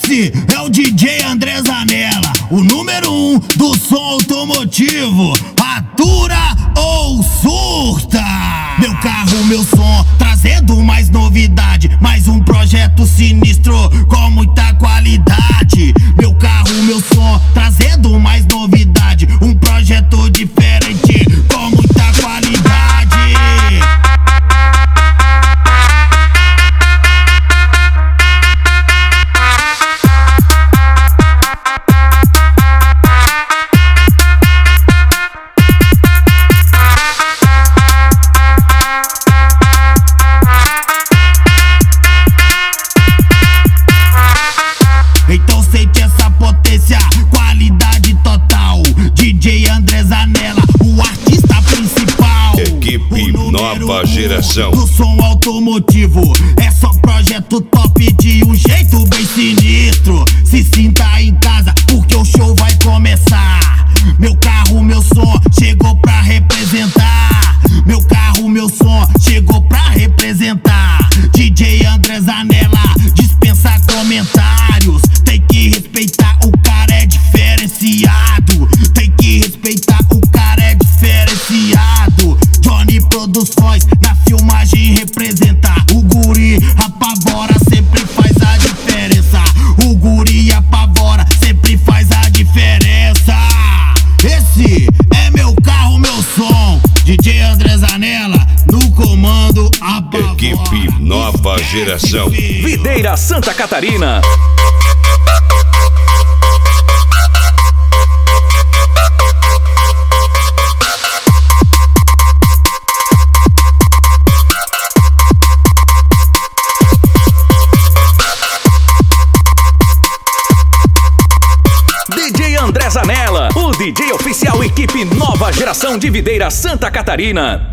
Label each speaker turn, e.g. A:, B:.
A: Esse é o DJ André Zanella, o número 1 do som automotivo. Atura ou surta? Meu carro, meu som, trazendo mais novidade, mais um projeto sinistro com muita qualidade. Meu carro, meu som, trazendo mais novidade, um projeto diferente com muita qualidade. Então sente essa potência, qualidade total. DJ André Zanella, o artista principal.
B: Equipe Nova Geração
A: do som automotivo. É só projeto top de um jeito bem sinistro. Se sinta em casa porque o show vai começar. Meu carro, meu som, chegou pra representar. Meu carro, meu som, chegou pra representar. DJ André Zanella, dispensa comentários. Tem que respeitar, o cara é diferenciado. Tem que respeitar, o cara é diferenciado. Johnny Produções, na filmagem representa. O guri apavora, sempre faz a diferença. O guri apavora, sempre faz a diferença. Esse é meu carro, meu som. DJ André Zanella, no comando, apavora.
B: Equipe Nova Geração
C: Videira, Santa Catarina. DJ André Zanella, o DJ oficial, equipe Nova Geração de Videira, Santa Catarina.